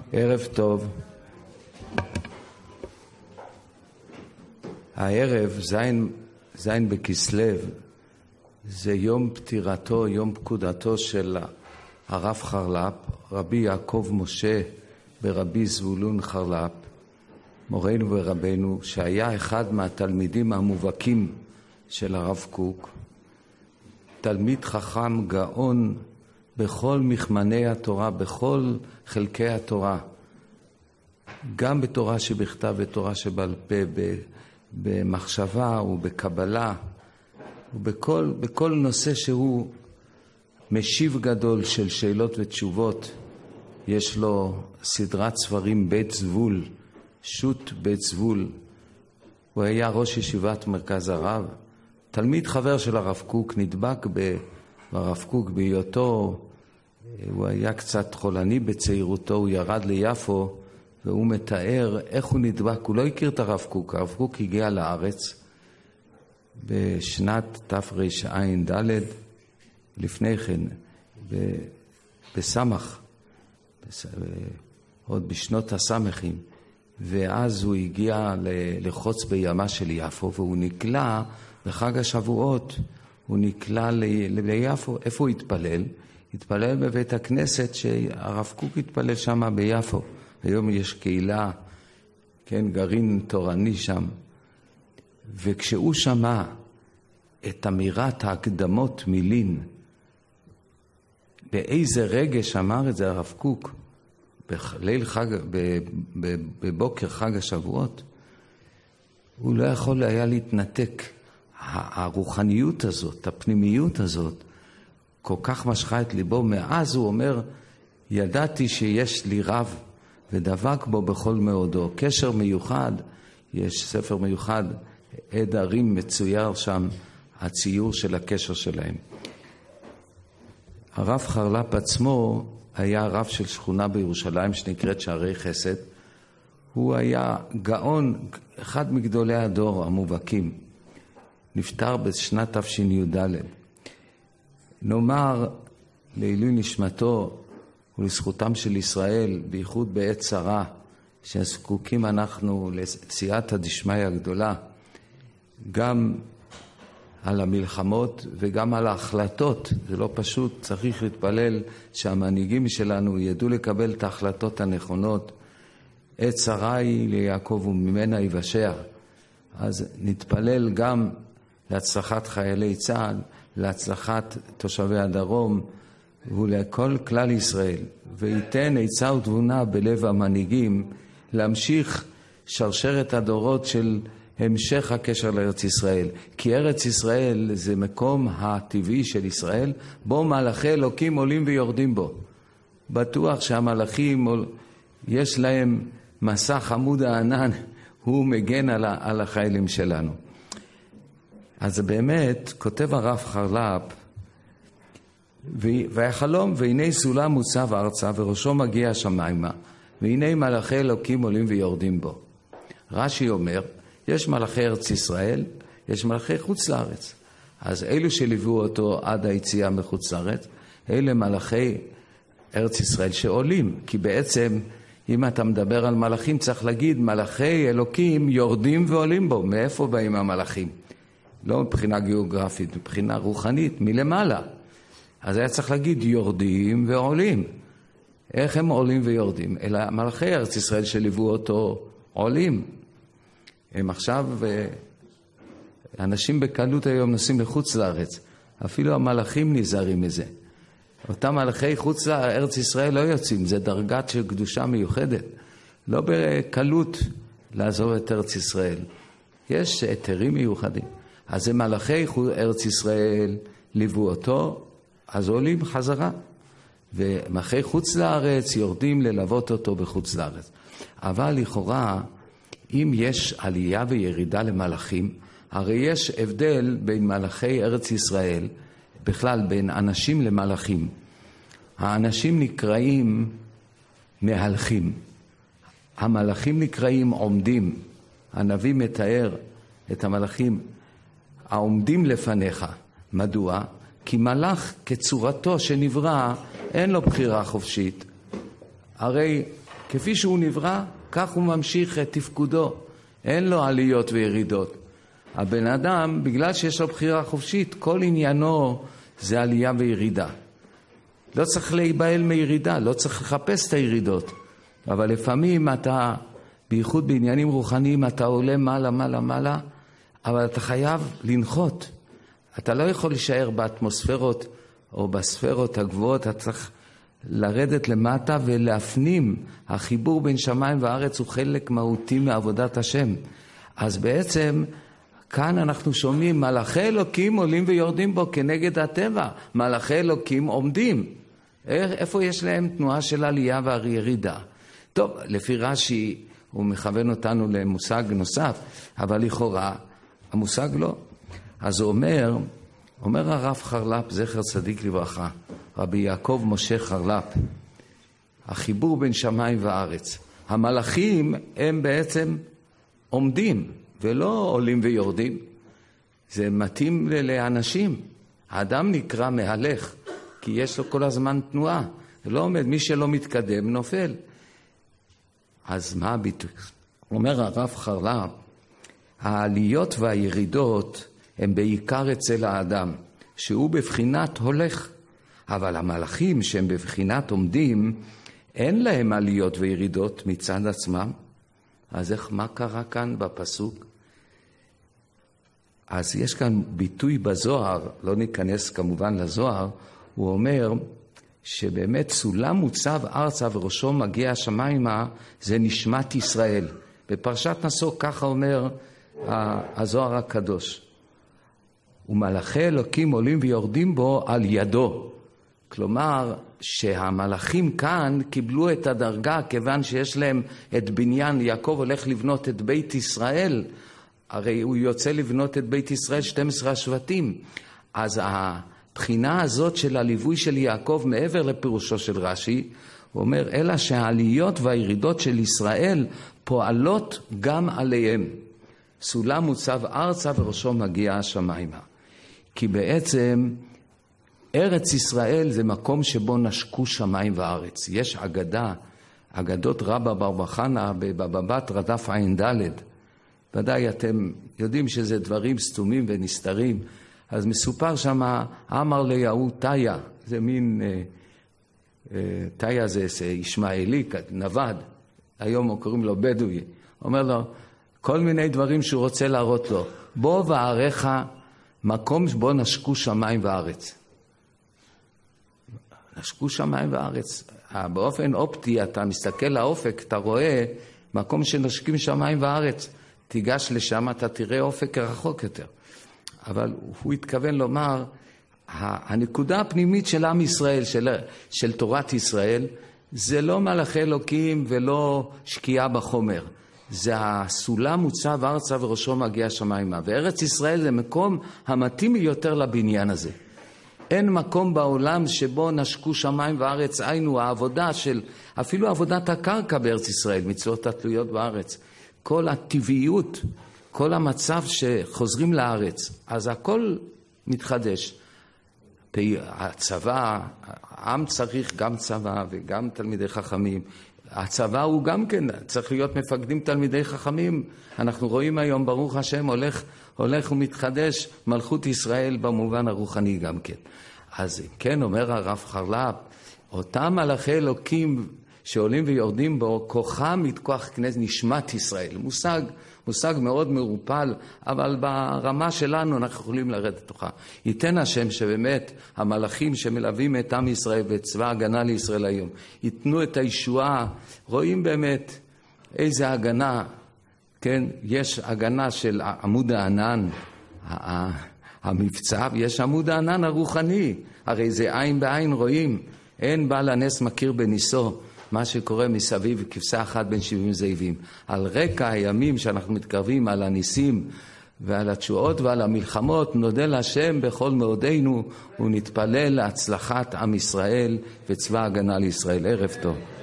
ערב טוב. הערב, זין בכסלו, זה יום פטירתו, יום פקודתו של הרב חרל"פ, רבי יעקב משה ברבי זבולון חרל"פ, מורנו ורבנו, שהיה אחד מהתלמידים המובהקים של הרב קוק, תלמיד חכם גאון בכל מכמני התורה, בכל חלקי התורה, גם בתורה שבכתב ותורה שבעל פה, במחשבה ובקבלה ובכל נושא שהוא משיב גדול של שאלות ותשובות. יש לו סדרת ספרים בית זבול, שו"ת בית זבול. הוא היה ראש ישיבת מרכז הרב, תלמיד חבר של הרב קוק, נדבק ברב קוק בהיותו, הוא היה קצת חולני בצעירותו, הוא ירד ליפו והוא מתאר איך הוא נדבק. הוא לא הכיר את הרב קוק, הרב קוק הגיע לארץ בשנת תרע"ד, לפני כן בסמך, עוד בשנות הסמכים, ואז הוא הגיע לחוץ בימה של יפו, והוא נקלע בחג השבועות, הוא נקלע ליפו. איפה הוא התפלל? התפלל בבית הכנסת שהרב קוק התפלל שם ביפו. היום יש קהילה, כן, גרעין תורני שם. וכשהוא שמע את אמירת ההקדמות מילין, באיזה רגש אמר את זה הרב קוק, בבוקר חג השבועות, הוא לא יכול היה להתנתק. הרוחניות הזאת, הפנימיות הזאת, כל כך משכה את ליבו. מאז הוא אומר, ידעתי שיש לי רב ודבק בו בכל מאודו. קשר מיוחד, יש ספר מיוחד, עד ערים מצויר שם, הציור של הקשר שלהם. הרב חרל"פ עצמו היה רב של שכונה בירושלים שנקראת שערי חסד. הוא היה גאון, אחד מגדולי הדור המובהקים. נפטר בשנת תשי"ד. נאמר לעילוי נשמתו ולזכותם של ישראל, בייחוד בעת צרה, שזקוקים אנחנו לסייעתא דשמיא הגדולה, גם על המלחמות וגם על ההחלטות. זה לא פשוט, צריך להתפלל שהמנהיגים שלנו ידעו לקבל את ההחלטות הנכונות. עת צרה היא ליעקב וממנה יבשע. אז נתפלל גם להצלחת חיילי צה"ל, להצלחת תושבי הדרום ולכל כלל ישראל, וייתן עצה ותבונה בלב המנהיגים להמשיך שרשרת הדורות של המשך הקשר לארץ ישראל. כי ארץ ישראל זה מקום הטבעי של ישראל, בו מלאכי אלוקים עולים ויורדים בו. בטוח שהמלאכים יש להם מסך עמוד הענן, הוא מגן על החיילים שלנו. אז באמת, כותב הרב חרל"פ, והחלום, והנה סולם מוצב ארצה וראשו מגיע השמיימה, והנה מלאכי אלוקים עולים ויורדים בו. רש"י אומר, יש מלאכי ארץ ישראל, יש מלאכי חוץ לארץ. אז אלו שליוו אותו עד היציאה מחוץ לארץ, אלה מלאכי ארץ ישראל שעולים. כי בעצם, אם אתה מדבר על מלאכים, צריך להגיד, מלאכי אלוקים יורדים ועולים בו. מאיפה באים המלאכים? לא מבחינה גיאוגרפית, מבחינה רוחנית, מלמעלה. אז היה צריך להגיד יורדים ועולים. איך הם עולים ויורדים? אלא מלאכי ארץ ישראל שליוו אותו עולים. הם עכשיו, אנשים בקלות היום נוסעים לחוץ לארץ. אפילו המלאכים נזהרים מזה. אותם מלאכי חוץ לארץ ישראל לא יוצאים. זה דרגת של קדושה מיוחדת. לא בקלות לעזוב את ארץ ישראל. יש היתרים מיוחדים. אז זה מלאכי ארץ ישראל ליוו אותו, אז עולים חזרה. ומלאכי חוץ לארץ יורדים ללוות אותו בחוץ לארץ. אבל לכאורה, אם יש עלייה וירידה למלאכים, הרי יש הבדל בין מלאכי ארץ ישראל, בכלל בין אנשים למלאכים. האנשים נקראים מהלכים. המלאכים נקראים עומדים. הנביא מתאר את המלאכים העומדים לפניך. מדוע? כי מלאך כצורתו שנברא אין לו בחירה חופשית. הרי כפי שהוא נברא, כך הוא ממשיך את תפקודו. אין לו עליות וירידות. הבן אדם, בגלל שיש לו בחירה חופשית, כל עניינו זה עלייה וירידה. לא צריך להיבהל מירידה, לא צריך לחפש את הירידות. אבל לפעמים אתה, בייחוד בעניינים רוחניים, אתה עולה מעלה, מעלה, מעלה, אבל אתה חייב לנחות. אתה לא יכול להישאר באטמוספירות או בספירות הגבוהות, אתה צריך לרדת למטה ולהפנים. החיבור בין שמיים וארץ הוא חלק מהותי מעבודת השם. אז בעצם כאן אנחנו שומעים מלאכי אלוקים עולים ויורדים בו כנגד הטבע. מלאכי אלוקים עומדים. איפה יש להם תנועה של עלייה וירידה? טוב, לפי רש"י הוא מכוון אותנו למושג נוסף, אבל לכאורה המושג לא. אז הוא אומר הרב חרל"פ, זכר צדיק לברכה, רבי יעקב משה חרל"פ, החיבור בין שמיים וארץ. המלאכים הם בעצם עומדים ולא עולים ויורדים. זה מתאים לאנשים. האדם נקרא מהלך, כי יש לו כל הזמן תנועה. לא עומד, מי שלא מתקדם נופל. אז מה הביטוי? אומר הרב חרל"פ, העליות והירידות הם בעיקר אצל האדם, שהוא בבחינת הולך. אבל המלאכים שהם בבחינת עומדים, אין להם עליות וירידות מצד עצמם. אז מה קרה כאן בפסוק? אז יש כאן ביטוי בזוהר, לא ניכנס כמובן לזוהר, הוא אומר שבאמת סולם מוצב ארצה וראשו מגיע השמיימה, זה נשמת ישראל. בפרשת נשוא ככה אומר הזוהר הקדוש. ומלאכי אלוקים עולים ויורדים בו על ידו. כלומר שהמלאכים כאן קיבלו את הדרגה כיוון שיש להם את בניין, יעקב הולך לבנות את בית ישראל, הרי הוא יוצא לבנות את בית ישראל 12 השבטים. אז הבחינה הזאת של הליווי של יעקב מעבר לפירושו של רש"י, הוא אומר אלא שהעליות והירידות של ישראל פועלות גם עליהם. סולם מוצב ארצה וראשו מגיע השמיימה. כי בעצם ארץ ישראל זה מקום שבו נשקו שמיים וארץ. יש אגדות רבא בר חנא בבבא בתרא דף ע"ד. ודאי אתם יודעים שזה דברים סתומים ונסתרים. אז מסופר שם, אמר ליהו תיה, זה מין, תיה זה ישמעאלי, נווד, היום קוראים לו בדואי. אומר לו, כל מיני דברים שהוא רוצה להראות לו. בוא ועריך מקום שבו נשקו שמיים וארץ. נשקו שמיים וארץ. באופן אופטי אתה מסתכל לאופק, אתה רואה מקום שנשקים שמיים וארץ. תיגש לשם, אתה תראה אופק רחוק יותר. אבל הוא התכוון לומר, הנקודה הפנימית של עם ישראל, של תורת ישראל, זה לא מלאכי אלוקים ולא שקיעה בחומר. זה הסולם מוצב ארצה וראשו מגיע שמיימה. וארץ ישראל זה מקום המתאים יותר לבניין הזה. אין מקום בעולם שבו נשקו שמיים וארץ, היינו העבודה של, אפילו עבודת הקרקע בארץ ישראל, מצוות התלויות בארץ. כל הטבעיות, כל המצב שחוזרים לארץ, אז הכל מתחדש. הצבא, העם צריך גם צבא וגם תלמידי חכמים. הצבא הוא גם כן, צריך להיות מפקדים תלמידי חכמים. אנחנו רואים היום, ברוך השם, הולך ומתחדש מלכות ישראל במובן הרוחני גם כן. אז כן, אומר הרב חרל"פ, אותם מלאכי אלוקים שעולים ויורדים בו, כוחם מתכוח כנסת נשמת ישראל. מושג מאוד מרופל, אבל ברמה שלנו אנחנו יכולים לרדת תוכה. ייתן השם שבאמת המלאכים שמלווים את עם ישראל ואת צבא הגנה לישראל היום, ייתנו את הישועה. רואים באמת איזה הגנה, כן? יש הגנה של עמוד הענן, המבצע, ויש עמוד הענן הרוחני. הרי זה עין בעין רואים, אין בעל הנס מכיר בניסו. מה שקורה מסביב כבשה אחת בין 70 זאבים. על רקע הימים שאנחנו מתקרבים על הניסים ועל התשועות ועל המלחמות, נודה להשם בכל מאודנו ונתפלל להצלחת עם ישראל וצבא הגנה לישראל. ערב טוב.